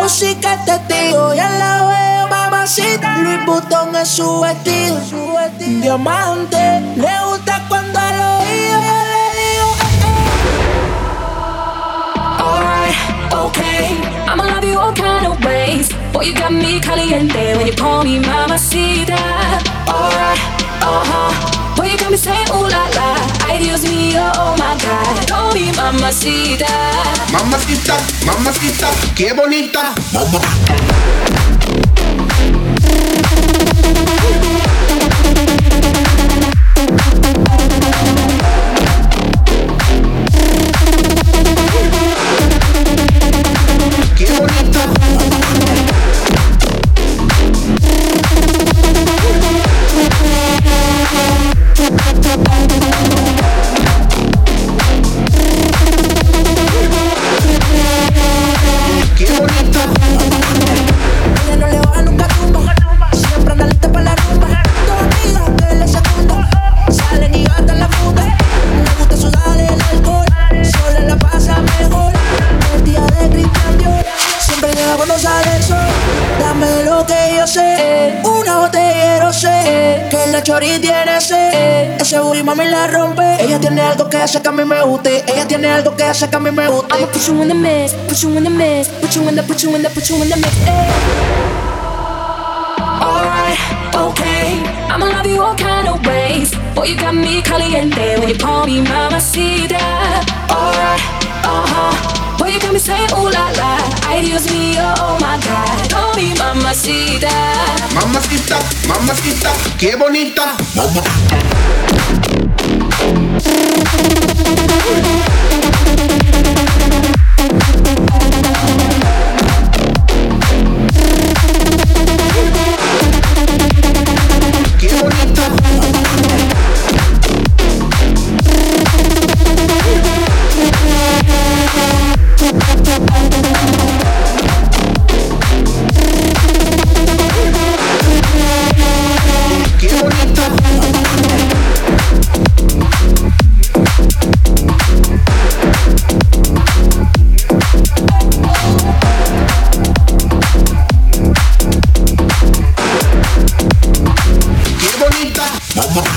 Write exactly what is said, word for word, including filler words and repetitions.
música es testigo, ya la veo, mamacita. Louis Vuitton es su vestido, su vestido. Diamante, le gusta cuando al oído yo le digo, eh, eh. Alright, okay, I'ma love you all kind of ways. Boy, you got me caliente when you call me mamacita. Alright, uh-huh. Boy, you got me saying ooh la la. Ay, Dios mío, oh my God. Call me mamacita. Mamacita, mamacita, qué bonita. Mamacita. Qué bonita. Qué bonita. Ella no le baja nunca tumba, siempre anda lista para la rumba. Dos amigas que le secundan, salen y gastan la funda. Le gusta sudar el alcohol, sola la pasa mejor. Vestida de Christian Dior, siempre llega cuando sale el sol. Dame lo que yo sé, una botella de rosé, que la chori tiene sed. Ese booty mami la rompe. Ella tiene algo que hace que a mí me guste. Ella tiene algo que hace que a mí me guste. I'ma put you in the mix, put you in the mix, put you in the, put you in the, put you in the mix. Eh. Alright, okay, I'ma love you all kind of ways. Boy, you got me caliente when you call me mamacita. Alright, uh-huh. Boy, you got me saying ooh la la. Ay, Dios mío, oh my God. Call me mamacita. Mamacita, mamacita, qué bonita. Mamacita. Qué bonita. Qué bonita. Qué bonita. Mamá.